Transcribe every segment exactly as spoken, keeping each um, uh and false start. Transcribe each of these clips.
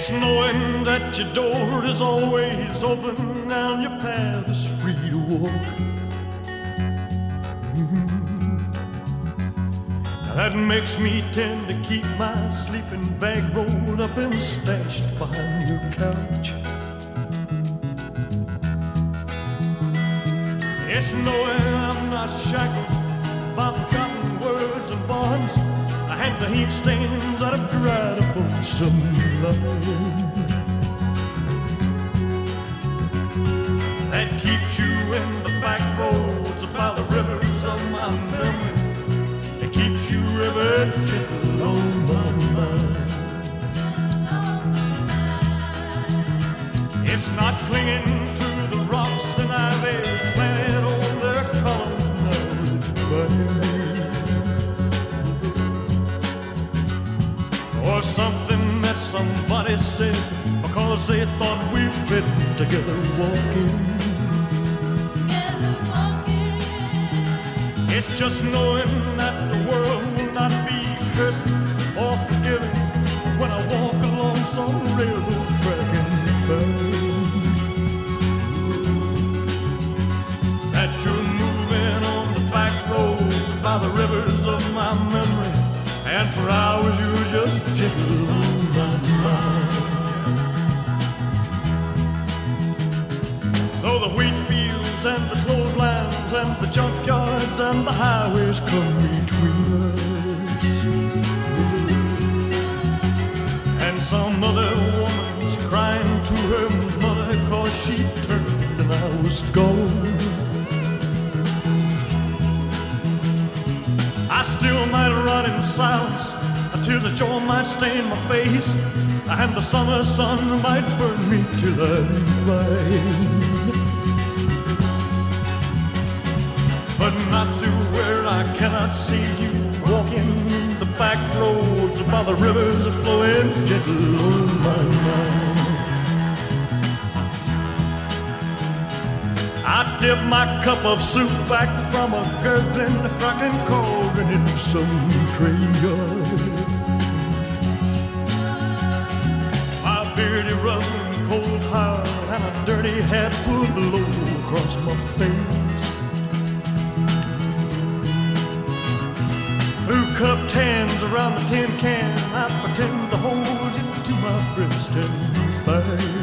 It's knowing that your door is always open and your path is free to walk. Mm-hmm. That makes me tend to keep my sleeping bag rolled up and stashed behind your couch. It's knowing I'm not shackled by forgotten words and bonds, and the heat stains that have dried up on some line that keeps you in the back roads by the rivers of my memory. It keeps you ever gentle on my mind. It's not clinging to the rocks and ivy planted on their columns now. Or something that somebody said because they thought we fit together walking. Together walking. It's just knowing that the world will not be cursing or forgiving when I walk along some railroad track and find that you're moving on the back roads by the rivers of my memory. And for hours you were just gentle on my mind. Though the wheat fields and the clotheslines and the junkyards and the highways come between us, and some other woman's crying to her mother 'cause she turned and I was gone, I still might run in silence, tears of joy might stain my face, and the summer sun might burn me till I'm blind. But not to where I cannot see you walking the back roads by the rivers flowing gentle on my mind. I dip my cup of soup back from a gurgling, cracking cauldron in some train yard. My beardy, ruffling cold pile and a dirty hat pulled low across my face. Through cupped hands around the tin can, I pretend to hold you to my breast and fight.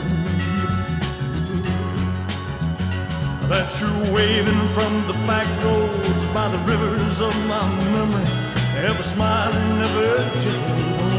That you're waving from the back roads by the rivers of my memory, ever smiling, ever gentle.